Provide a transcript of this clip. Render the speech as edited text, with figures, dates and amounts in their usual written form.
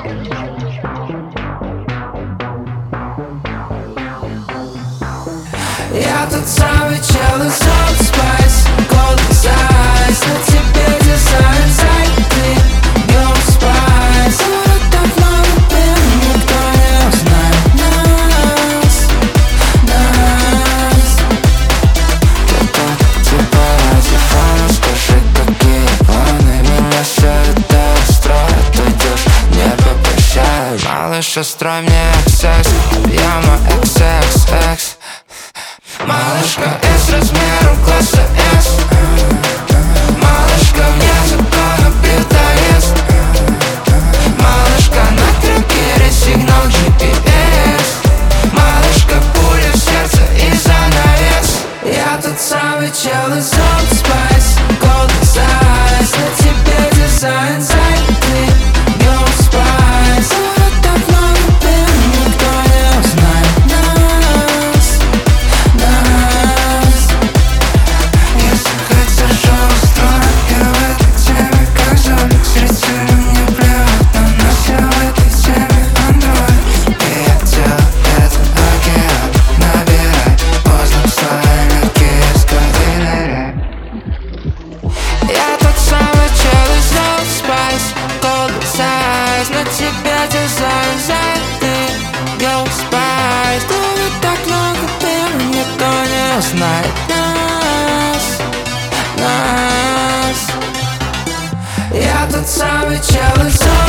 Я тот самый чел из Old Spice, Golden Size. На тебе дизайн сайты, Gold Spice. Уже так много пил, никто не узнает нас. Ты типа телефона, скажи, какие планы. Меня все это устроит, уйдешь, не попрощаюсь. Малыш, устрой мне аксесс, яма XXX. Малышка S размером класса S. Малышка вне закона бьет арест. Малышка на трекере сигнал GPS. Малышка пуля в сердце и занавес. Я тот самый чел из Old Spice, Golden Size. На тебе дизайн сайты, Gold Spice. Уже так много пил, никто не узнает нас. Если хоть ржавый строй, я в этой теме как зомбик. Зрители мне плевать, но все в этой теме Android. И я делаю это океан, набирай воздух своей легкие скорее ныряй. Я тот самый чел из Old Spice, Golden Size. На тебе дизайн сайты, Gold Spice. Ты так много пил, никто не узнает нас. Я тот самый чел из Old